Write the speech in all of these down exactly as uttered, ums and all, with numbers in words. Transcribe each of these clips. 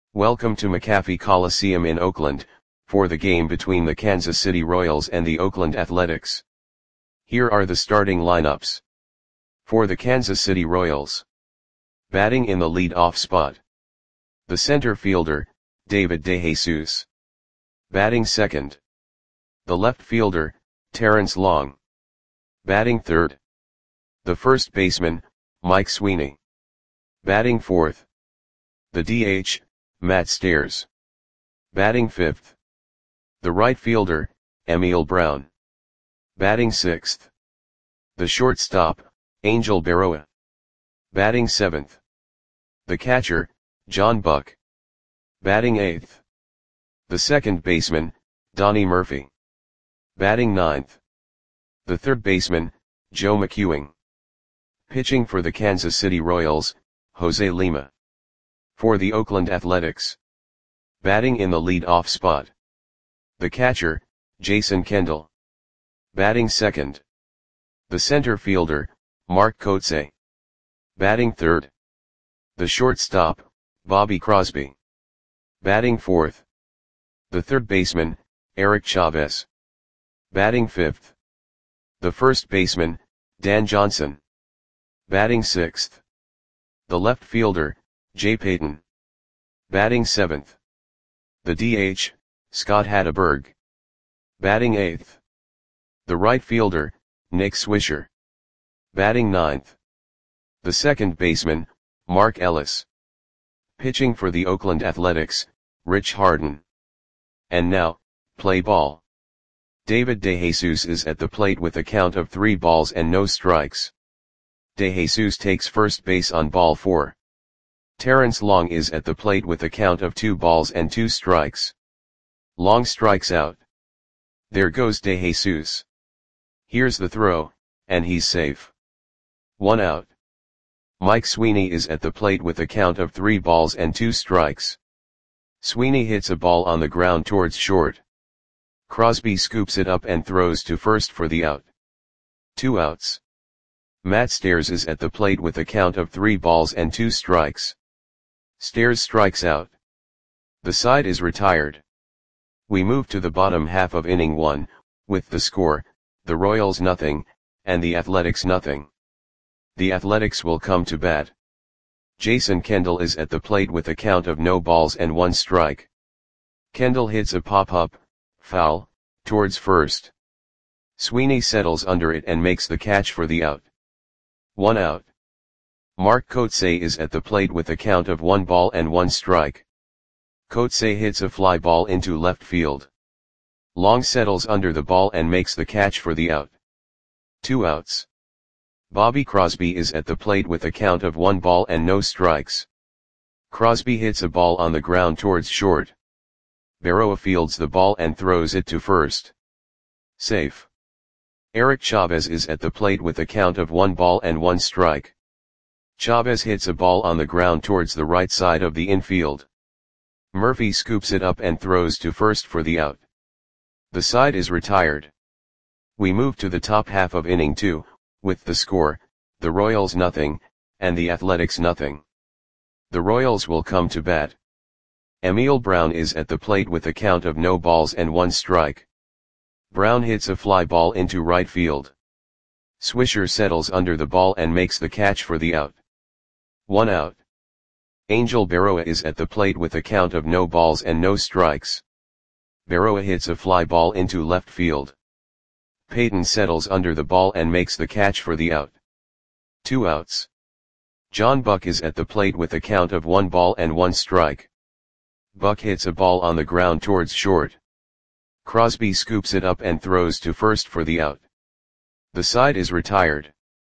Welcome to McAfee Coliseum in Oakland, for the game between the Kansas City Royals and the Oakland Athletics. Here are the starting lineups. For the Kansas City Royals. Batting in the lead-off spot. The center fielder, David DeJesus. Batting second. The left fielder, Terrence Long. Batting third. The first baseman, Mike Sweeney. Batting fourth. The D H, Matt Stairs. Batting fifth. The right fielder, Emil Brown. Batting sixth. The shortstop, Angel Berroa. Batting seventh. The catcher, John Buck. Batting eighth. The second baseman, Donnie Murphy. Batting ninth. The third baseman, Joe McEwing. Pitching for the Kansas City Royals, Jose Lima. For the Oakland Athletics. Batting in the lead-off spot. The catcher, Jason Kendall. Batting second. The center fielder, Mark Kotsay. Batting third. The shortstop, Bobby Crosby. Batting fourth. The third baseman, Eric Chavez. Batting fifth. The first baseman, Dan Johnson. Batting sixth. The left fielder, Jay Payton. Batting seventh. The D H, Scott Hatteberg. Batting eighth. The right fielder, Nick Swisher. Batting ninth. The second baseman, Mark Ellis. Pitching for the Oakland Athletics, Rich Harden. And now, play ball. David DeJesus is at the plate with a count of three balls and no strikes. DeJesus takes first base on ball four. Terrence Long is at the plate with a count of two balls and two strikes. Long strikes out. There goes DeJesus. Here's the throw, and he's safe. One out. Mike Sweeney is at the plate with a count of three balls and two strikes. Sweeney hits a ball on the ground towards short. Crosby scoops it up and throws to first for the out. Two outs. Matt Stairs is at the plate with a count of three balls and two strikes. Stairs strikes out. The side is retired. We move to the bottom half of inning one, with the score, the Royals nothing, and the Athletics nothing. The Athletics will come to bat. Jason Kendall is at the plate with a count of no balls and one strike. Kendall hits a pop-up, foul, towards first. Sweeney settles under it and makes the catch for the out. One out. Mark Kotsay is at the plate with a count of one ball and one strike. Kotsay hits a fly ball into left field. Long settles under the ball and makes the catch for the out. Two outs. Bobby Crosby is at the plate with a count of one ball and no strikes. Crosby hits a ball on the ground towards short. Berroa fields the ball and throws it to first. Safe. Eric Chavez is at the plate with a count of one ball and one strike. Chavez hits a ball on the ground towards the right side of the infield. Murphy scoops it up and throws to first for the out. The side is retired. We move to the top half of inning two, with the score, the Royals nothing, and the Athletics nothing. The Royals will come to bat. Emil Brown is at the plate with a count of no balls and one strike. Brown hits a fly ball into right field. Swisher settles under the ball and makes the catch for the out. One out. Angel Berroa is at the plate with a count of no balls and no strikes. Berroa hits a fly ball into left field. Payton settles under the ball and makes the catch for the out. Two outs. John Buck is at the plate with a count of one ball and one strike. Buck hits a ball on the ground towards short. Crosby scoops it up and throws to first for the out. The side is retired.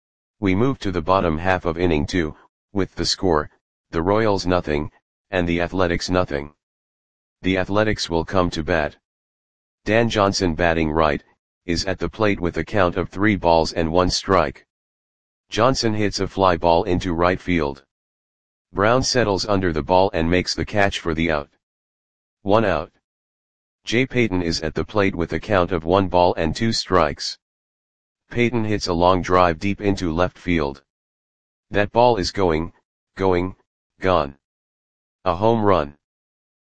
We move to the bottom half of inning two, with the score, the Royals nothing, and the Athletics nothing. The Athletics will come to bat. Dan Johnson batting right, is at the plate with a count of three balls and one strike. Johnson hits a fly ball into right field. Brown settles under the ball and makes the catch for the out. One out. Jay Payton is at the plate with a count of one ball and two strikes. Payton hits a long drive deep into left field. That ball is going, going, gone. A home run.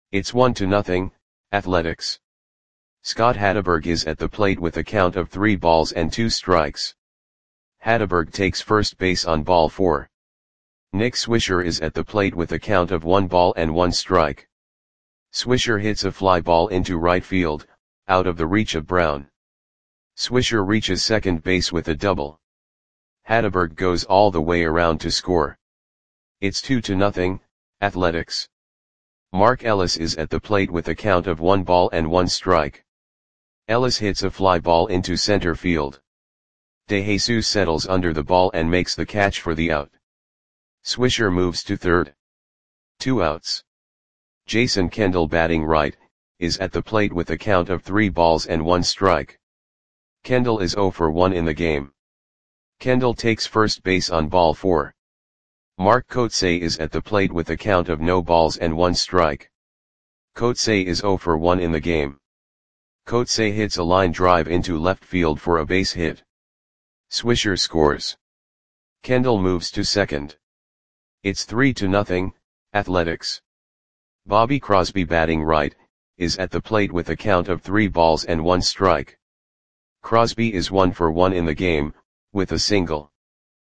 It's one to nothing, Athletics. Scott Hatteberg is at the plate with a count of three balls and two strikes. Hatteberg takes first base on ball four. Nick Swisher is at the plate with a count of one ball and one strike. Swisher hits a fly ball into right field, out of the reach of Brown. Swisher reaches second base with a double. Hatteberg goes all the way around to score. It's two to nothing, Athletics. Mark Ellis is at the plate with a count of one ball and one strike. Ellis hits a fly ball into center field. DeJesus settles under the ball and makes the catch for the out. Swisher moves to third. Two outs. Jason Kendall, batting right, is at the plate with a count of three balls and one strike. Kendall is zero for one in the game. Kendall takes first base on ball four. Mark Kotsay is at the plate with a count of no balls and one strike. Kotsay is zero for one in the game. Kotsay hits a line drive into left field for a base hit. Swisher scores. Kendall moves to second. It's three to nothing, Athletics. Bobby Crosby, batting right, is at the plate with a count of three balls and one strike. Crosby is one for one in the game, with a single.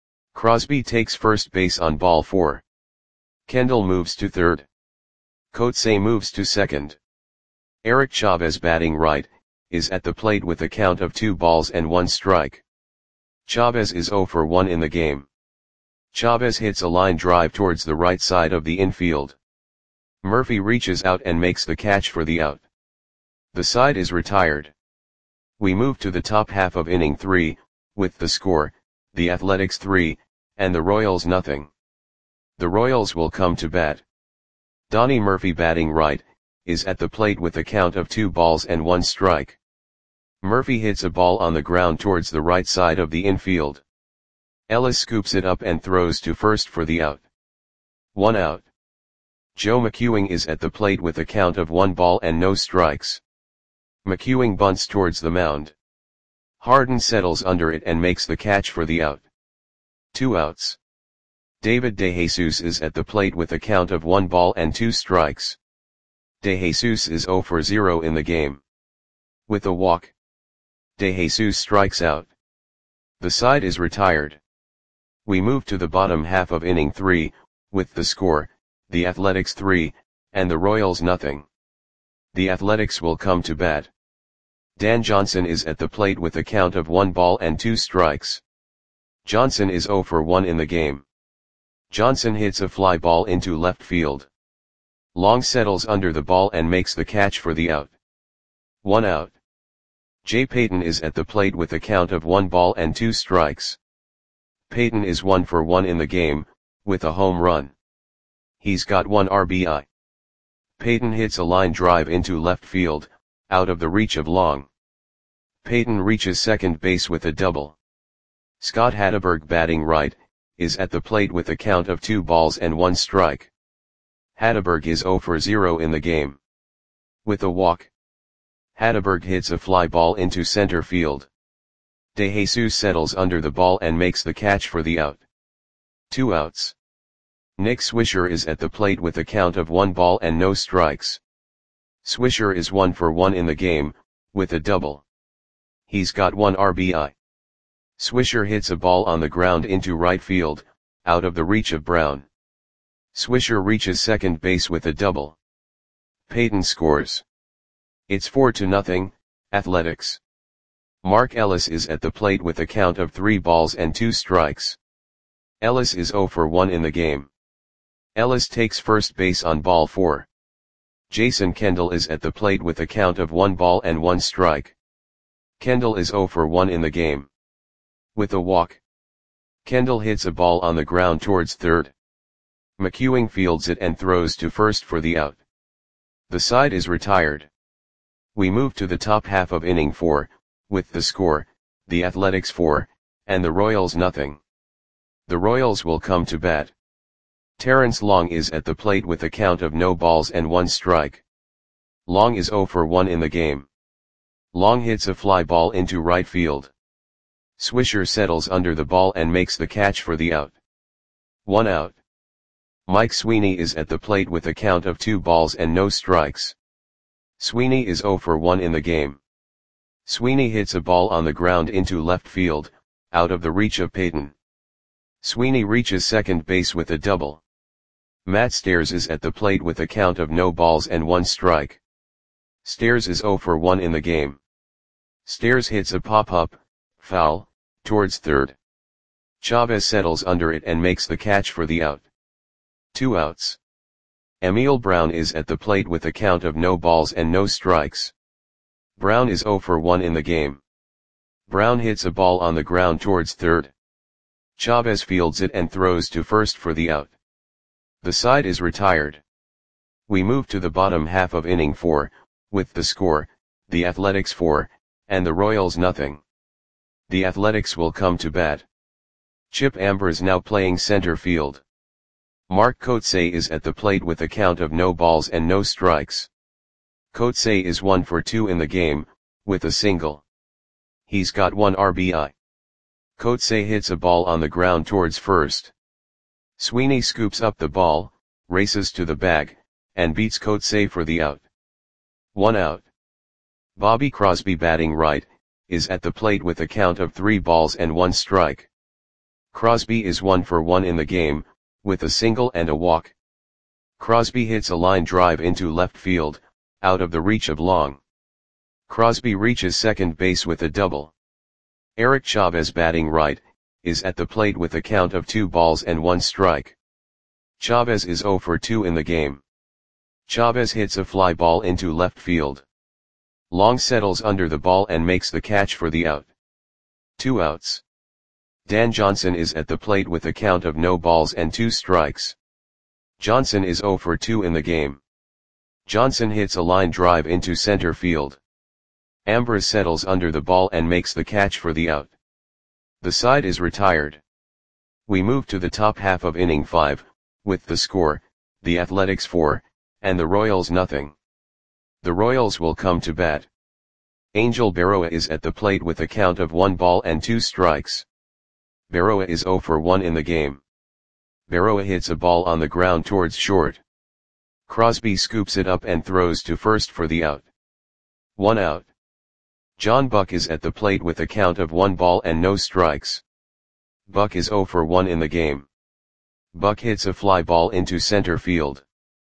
Crosby takes first base on ball four. Kendall moves to third. Kotsay moves to second. Eric Chavez, batting right, is at the plate with a count of two balls and one strike. Chavez is zero for one in the game. Chavez hits a line drive towards the right side of the infield. Murphy reaches out and makes the catch for the out. The side is retired. We move to the top half of inning three, with the score, the Athletics three, and the Royals nothing. The Royals will come to bat. Donnie Murphy, batting right, is at the plate with a count of two balls and one strike. Murphy hits a ball on the ground towards the right side of the infield. Ellis scoops it up and throws to first for the out. One out. Joe McEwing is at the plate with a count of one ball and no strikes. McEwing bunts towards the mound. Harden settles under it and makes the catch for the out. Two outs. David DeJesus is at the plate with a count of one ball and two strikes. DeJesus is zero for zero in the game. With a walk, DeJesus strikes out. The side is retired. We move to the bottom half of inning three, with the score, the Athletics three, and the Royals nothing. The Athletics will come to bat. Dan Johnson is at the plate with a count of one ball and two strikes. Johnson is zero for one in the game. Johnson hits a fly ball into left field. Long settles under the ball and makes the catch for the out. One out. Jay Payton is at the plate with a count of one ball and two strikes. Payton is one for one in the game, with a home run. He's got one R B I. Payton hits a line drive into left field, out of the reach of Long. Payton reaches second base with a double. Scott Hatteberg, batting right, is at the plate with a count of two balls and one strike. Hatteberg is zero for zero in the game. With a walk, Hatteberg hits a fly ball into center field. DeJesus settles under the ball and makes the catch for the out. Two outs. Nick Swisher is at the plate with a count of one ball and no strikes. Swisher is one for one in the game, with a double. He's got one R B I. Swisher hits a ball on the ground into right field, out of the reach of Brown. Swisher reaches second base with a double. Payton scores. It's four to nothing, Athletics. Mark Ellis is at the plate with a count of three balls and two strikes. Ellis is zero for one in the game. Ellis takes first base on ball four. Jason Kendall is at the plate with a count of one ball and one strike. Kendall is zero for one in the game. With a walk, Kendall hits a ball on the ground towards third. McEwing fields it and throws to first for the out. The side is retired. We move to the top half of inning four, with the score, the Athletics four, and the Royals nothing. The Royals will come to bat. Terrence Long is at the plate with a count of no balls and one strike. Long is zero for one in the game. Long hits a fly ball into right field. Swisher settles under the ball and makes the catch for the out. One out. Mike Sweeney is at the plate with a count of two balls and no strikes. Sweeney is zero for one in the game. Sweeney hits a ball on the ground into left field, out of the reach of Peyton. Sweeney reaches second base with a double. Matt Stairs is at the plate with a count of no balls and one strike. Stairs is zero for one in the game. Stairs hits a pop-up, foul, towards third. Chavez settles under it and makes the catch for the out. Two outs. Emil Brown is at the plate with a count of no balls and no strikes. Brown is zero for one in the game. Brown hits a ball on the ground towards third. Chavez fields it and throws to first for the out. The side is retired. We move to the bottom half of inning four, with the score, the Athletics four, and the Royals nothing. The Athletics will come to bat. Chip Ambers now playing center field. Mark Kotsay is at the plate with a count of no balls and no strikes. Kotsay is one for two in the game, with a single. He's got one R B I. Kotsay hits a ball on the ground towards first. Sweeney scoops up the ball, races to the bag, and beats Kotsay for the out. One out. Bobby Crosby batting right, is at the plate with a count of three balls and one strike. Crosby is one for one in the game, with a single and a walk. Crosby hits a line drive into left field, out of the reach of Long. Crosby reaches second base with a double. Eric Chavez batting right, is at the plate with a count of two balls and one strike. Chavez is zero for two in the game. Chavez hits a fly ball into left field. Long settles under the ball and makes the catch for the out. Two outs. Dan Johnson is at the plate with a count of no balls and two strikes. Johnson is zero for two in the game. Johnson hits a line drive into center field. Ambers settles under the ball and makes the catch for the out. The side is retired. We move to the top half of inning five, with the score, the Athletics four, and the Royals nothing. The Royals will come to bat. Angel Berroa is at the plate with a count of one ball and two strikes. Berroa is zero for one in the game. Berroa hits a ball on the ground towards short. Crosby scoops it up and throws to first for the out. One out. John Buck is at the plate with a count of one ball and no strikes. Buck is zero for one in the game. Buck hits a fly ball into center field.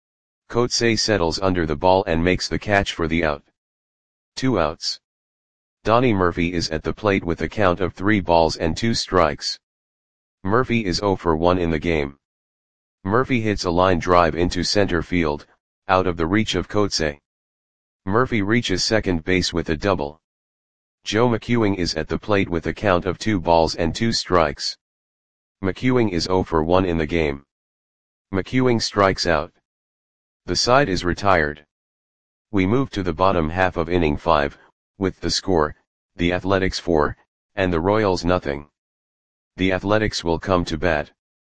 Kotsay settles under the ball and makes the catch for the out. Two outs. Donnie Murphy is at the plate with a count of three balls and two strikes. Murphy is zero for one in the game. Murphy hits a line drive into center field, out of the reach of Kotsay. Murphy reaches second base with a double. Joe McEwing is at the plate with a count of two balls and two strikes. McEwing is zero for one in the game. McEwing strikes out. The side is retired. We move to the bottom half of inning five, with the score, the Athletics four, and the Royals nothing. The Athletics will come to bat.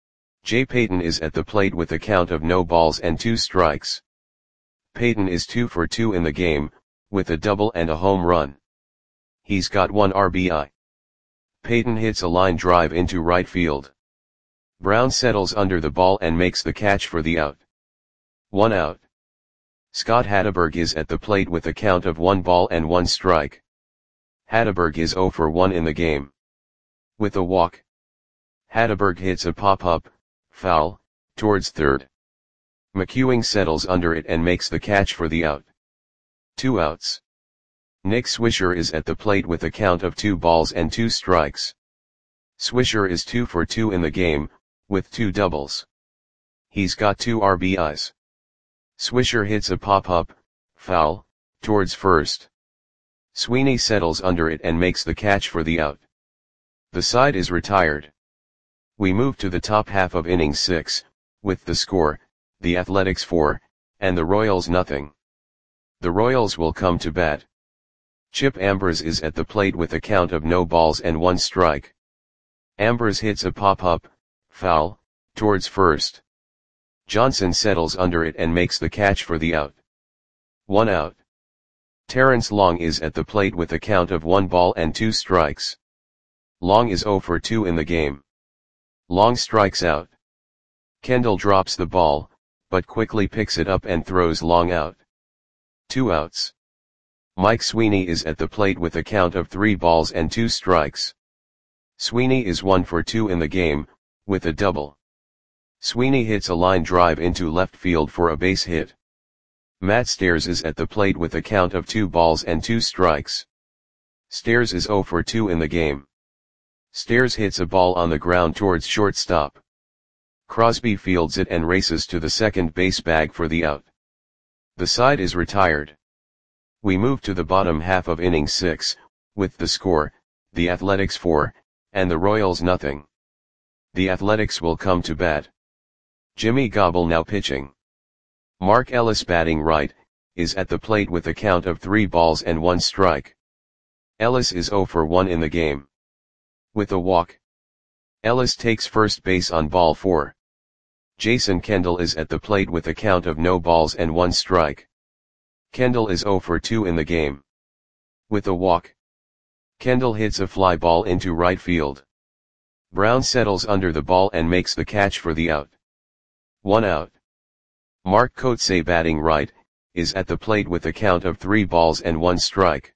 Jay Payton is at the plate with a count of no balls and two strikes. Payton is two for two in the game, with a double and a home run. He's got one R B I. Payton hits a line drive into right field. Brown settles under the ball and makes the catch for the out. One out. Scott Hatteberg is at the plate with a count of one ball and one strike. Hatteberg is zero for one in the game. With a walk. Hatteberg hits a pop-up, foul, towards third. McEwing settles under it and makes the catch for the out. Two outs. Nick Swisher is at the plate with a count of two balls and two strikes. Swisher is two for two in the game, with two doubles. He's got two R B Is. Swisher hits a pop-up, foul, towards first. Sweeney settles under it and makes the catch for the out. The side is retired. We move to the top half of inning six, with the score, the Athletics four, and the Royals nothing. The Royals will come to bat. Chip Ambers is at the plate with a count of no balls and one strike. Ambers hits a pop-up, foul, towards first. Johnson settles under it and makes the catch for the out. One out. Terrence Long is at the plate with a count of one ball and two strikes. Long is zero for two in the game. Long strikes out. Kendall drops the ball, but quickly picks it up and throws long out. Two outs. Mike Sweeney is at the plate with a count of three balls and two strikes. Sweeney is one for two in the game, with a double. Sweeney hits a line drive into left field for a base hit. Matt Stairs is at the plate with a count of two balls and two strikes. Stairs is zero for two in the game. Stairs hits a ball on the ground towards shortstop. Crosby fields it and races to the second base bag for the out. The side is retired. We move to the bottom half of inning six, with the score, the Athletics four, and the Royals nothing. The Athletics will come to bat. Jimmy Gobble now pitching. Mark Ellis batting right, is at the plate with a count of three balls and one strike. Ellis is zero for one in the game. With a walk. Ellis takes first base on ball four. Jason Kendall is at the plate with a count of no balls and one strike. Kendall is zero for two in the game. With a walk. Kendall hits a fly ball into right field. Brown settles under the ball and makes the catch for the out. One out. Mark Kotsay batting right, is at the plate with a count of three balls and one strike.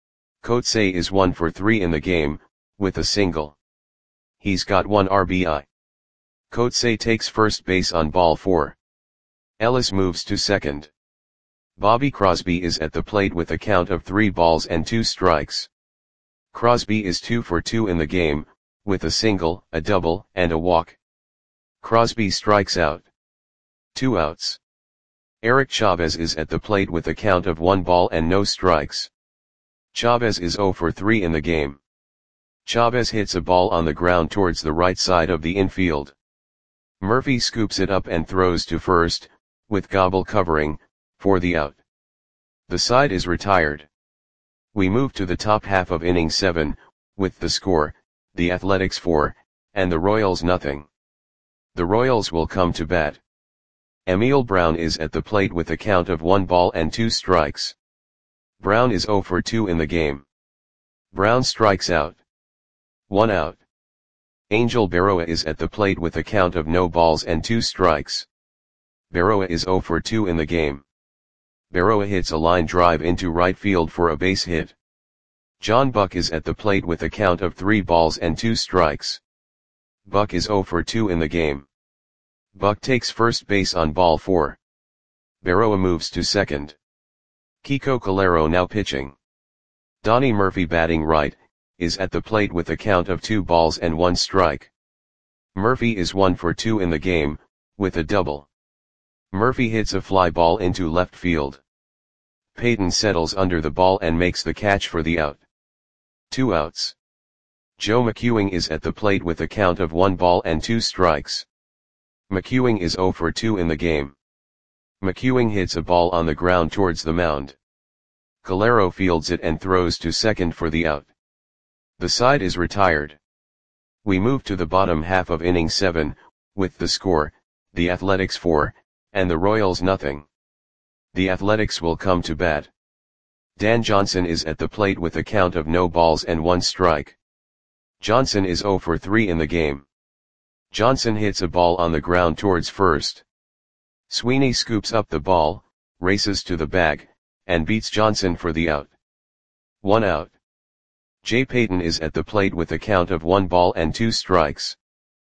Kotsay is one for three in the game, with a single. He's got one R B I. Kotsay takes first base on ball four. Ellis moves to second. Bobby Crosby is at the plate with a count of three balls and two strikes. Crosby is two for two in the game, with a single, a double, and a walk. Crosby strikes out. Two outs. Eric Chavez is at the plate with a count of one ball and no strikes. Chavez is zero for three in the game. Chavez hits a ball on the ground towards the right side of the infield. Murphy scoops it up and throws to first, with Gobble covering, for the out. The side is retired. We move to the top half of inning seven, with the score, the Athletics four, and the Royals nothing. The Royals will come to bat. Emil Brown is at the plate with a count of one ball and two strikes. Brown is zero for two in the game. Brown strikes out. One out. Angel Berroa is at the plate with a count of no balls and two strikes. Berroa is zero for two in the game. Berroa hits a line drive into right field for a base hit. John Buck is at the plate with a count of three balls and two strikes. Buck is zero for two in the game. Buck takes first base on ball four. Berroa moves to second. Kiko Calero now pitching. Donnie Murphy batting right, is at the plate with a count of two balls and one strike. Murphy is one for two in the game, with a double. Murphy hits a fly ball into left field. Peyton settles under the ball and makes the catch for the out. Two outs. Joe McEwing is at the plate with a count of one ball and two strikes. McEwing is zero for two in the game. McEwing hits a ball on the ground towards the mound. Calero fields it and throws to second for the out. The side is retired. We move to the bottom half of inning seven, with the score, the Athletics four, and the Royals nothing. The Athletics will come to bat. Dan Johnson is at the plate with a count of no balls and one strike. Johnson is zero for three in the game. Johnson hits a ball on the ground towards first. Sweeney scoops up the ball, races to the bag, and beats Johnson for the out. One out. Jay Payton is at the plate with a count of one ball and two strikes.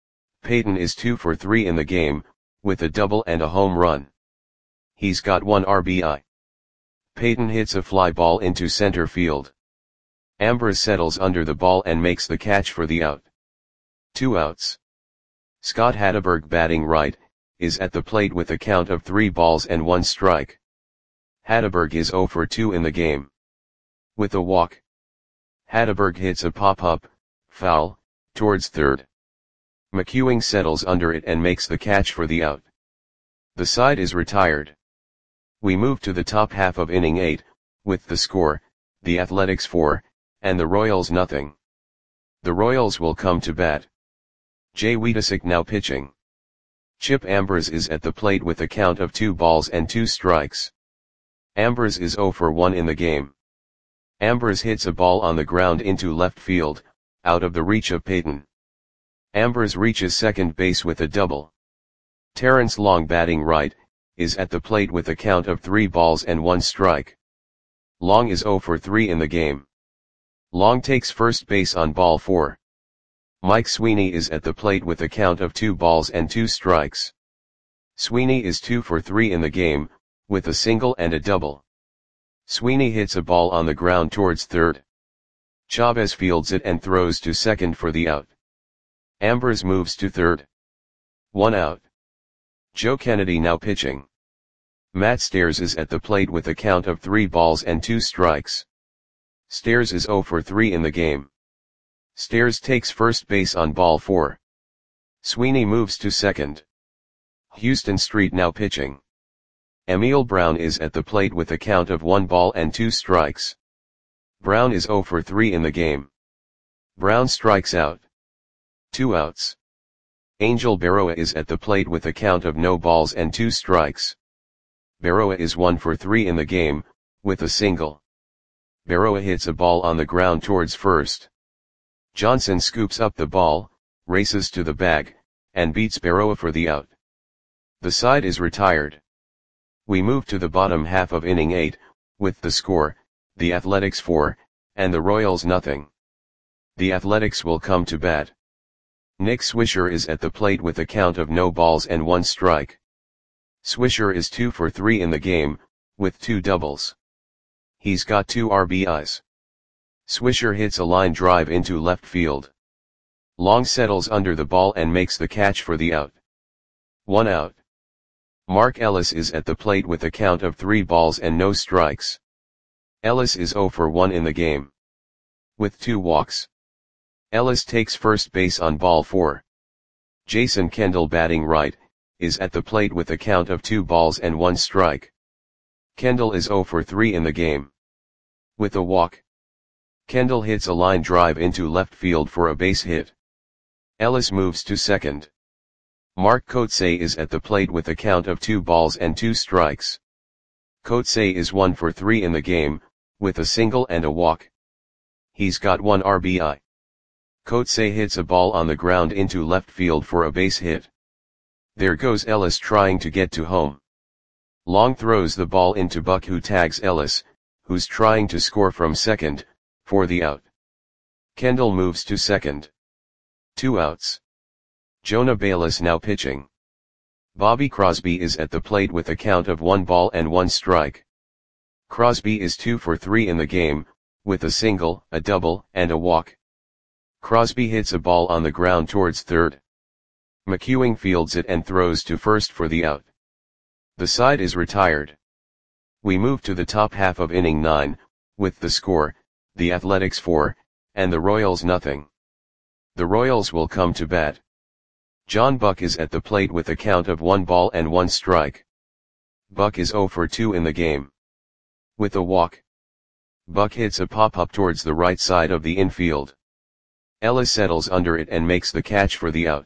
Payton is two for three in the game, with a double and a home run. He's got one R B I. Payton hits a fly ball into center field. Ambrose settles under the ball and makes the catch for the out. Two outs. Scott Hatteberg batting right, is at the plate with a count of three balls and one strike. Hatteberg is zero for two in the game. With a walk. Hatteberg hits a pop-up, foul, towards third. McEwing settles under it and makes the catch for the out. The side is retired. We move to the top half of inning eight, with the score, the Athletics four, and the Royals nothing. The Royals will come to bat. Jay Wiedesick now pitching. Chip Ambrose is at the plate with a count of two balls and two strikes. Ambrose is zero for one in the game. Ambrose hits a ball on the ground into left field, out of the reach of Payton. Ambrose reaches second base with a double. Terrence Long batting right, is at the plate with a count of three balls and one strike. Long is zero for three in the game. Long takes first base on ball four. Mike Sweeney is at the plate with a count of two balls and two strikes. Sweeney is two for three in the game, with a single and a double. Sweeney hits a ball on the ground towards third. Chavez fields it and throws to second for the out. Ambers moves to third. One out. Joe Kennedy now pitching. Matt Stairs is at the plate with a count of three balls and two strikes. Stairs is zero for three in the game. Stairs takes first base on ball four. Sweeney moves to second. Houston Street now pitching. Emil Brown is at the plate with a count of one ball and two strikes. Brown is zero for three in the game. Brown strikes out. Two outs. Angel Berroa is at the plate with a count of no balls and two strikes. Berroa is one for three in the game, with a single. Berroa hits a ball on the ground towards first. Johnson scoops up the ball, races to the bag, and beats Berroa for the out. The side is retired. We move to the bottom half of inning eight, with the score, the Athletics four, and the Royals nothing. The Athletics will come to bat. Nick Swisher is at the plate with a count of no balls and one strike. Swisher is two for three in the game, with two doubles. He's got two R B Is. Swisher hits a line drive into left field. Long settles under the ball and makes the catch for the out. One out. Mark Ellis is at the plate with a count of three balls and no strikes. Ellis is zero for one in the game. With two walks. Ellis takes first base on ball four. Jason Kendall batting right, is at the plate with a count of two balls and one strike. Kendall is zero for three in the game. With a walk. Kendall hits a line drive into left field for a base hit. Ellis moves to second. Mark Kotsay is at the plate with a count of two balls and two strikes. Kotsay is one for three in the game, with a single and a walk. He's got one R B I. Kotsay hits a ball on the ground into left field for a base hit. There goes Ellis trying to get to home. Long throws the ball into Buck, who tags Ellis, who's trying to score from second, for the out. Kendall moves to second. Two outs. Jonah Bayless now pitching. Bobby Crosby is at the plate with a count of one ball and one strike. Crosby is two for three in the game, with a single, a double, and a walk. Crosby hits a ball on the ground towards third. McEwing fields it and throws to first for the out. The side is retired. We move to the top half of inning nine, with the score, the Athletics four, and the Royals nothing. The Royals will come to bat. John Buck is at the plate with a count of one ball and one strike. Buck is zero for two in the game. With a walk. Buck hits a pop-up towards the right side of the infield. Ellis settles under it and makes the catch for the out.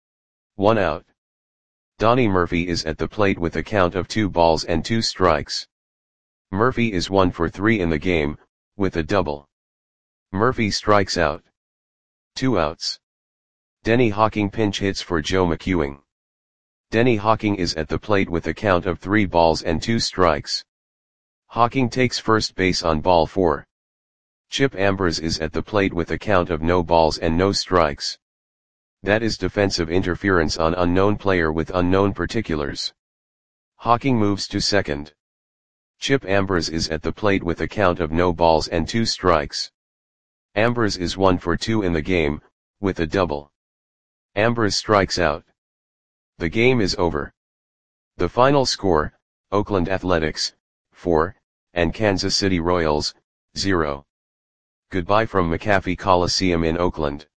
One out. Donnie Murphy is at the plate with a count of two balls and two strikes. Murphy is one for three in the game, with a double. Murphy strikes out. Two outs. Denny Hawking pinch hits for Joe McEwing. Denny Hawking is at the plate with a count of three balls and two strikes. Hawking takes first base on ball four. Chip Ambers is at the plate with a count of no balls and no strikes. That is defensive interference on unknown player with unknown particulars. Hawking moves to second. Chip Ambers is at the plate with a count of no balls and two strikes. Ambers is one for two in the game, with a double. Ambers strikes out. The game is over. The final score, Oakland Athletics, four, and Kansas City Royals, zero. Goodbye from McAfee Coliseum in Oakland.